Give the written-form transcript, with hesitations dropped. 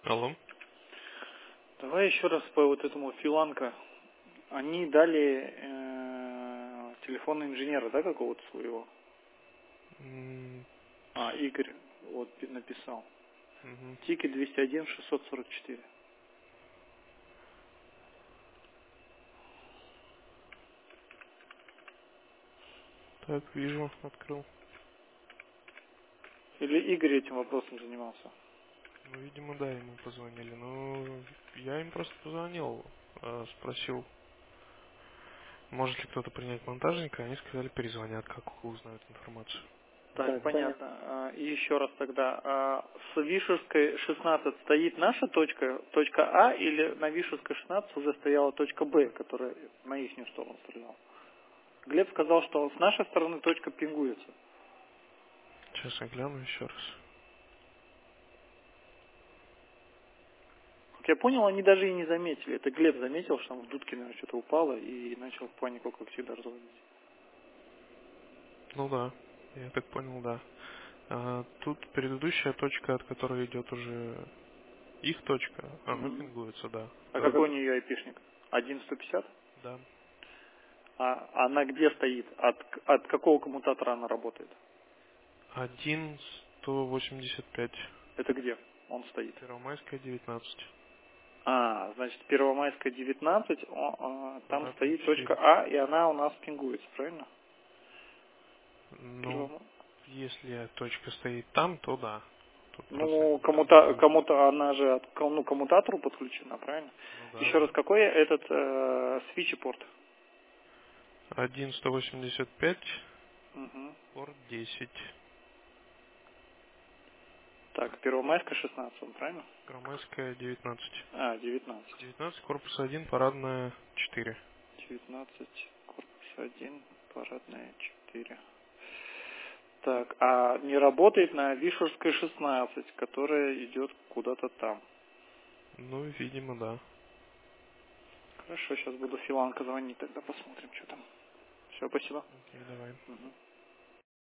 Алло. Давай еще раз по вот этому Филанка. Они дали телефон инженера, да, какого-то своего? Игорь вот написал. Тикет 201-644. Так, вижу, открыл. Или Игорь этим вопросом занимался? Ну, видимо, да, ему позвонили. Ну, я им просто позвонил, спросил, может ли кто-то принять монтажника. Они сказали, перезвонят, как узнают информацию. Так, понятно. И еще раз тогда. С Вишерской 16 стоит наша точка А, или на Вишерской 16 уже стояла точка Б, которая на их сторону стреляла? Глеб сказал, что с нашей стороны точка пингуется. Сейчас я гляну еще раз. Как я понял, они даже и не заметили. Это Глеб заметил, что там в дудке, наверное, что-то упало и начал в панику, как всегда, разводить. Ну да, я так понял, да. Тут предыдущая точка, от которой идет уже их точка, она пингуется, да. А какой у нее айпишник? 1.150? Да. А она где стоит? От какого коммутатора она работает? 1.185. Это где он стоит? Первомайская, 19. Значит, Первомайская 19, там Обратно стоит 4. точка А, и она у нас пингуется, правильно? Ну, если точка стоит там, то да. Тут Ну, просто... кому-то она же от коммутатору подключена, правильно? Ну да, Еще раз, да. какой этот свитч-порт? 1.185, Угу. порт 10. Так, Первомайская 16, он, правильно? Первомайская, 19. 19. 19, корпус 1, парадная 4. 19, корпус 1, парадная 4. Так, а не работает на Вишерской 16, которая идет куда-то там. Ну, видимо, да. Хорошо, сейчас буду Филанка звонить, тогда посмотрим, что там. Все, спасибо. Окей, давай. Угу.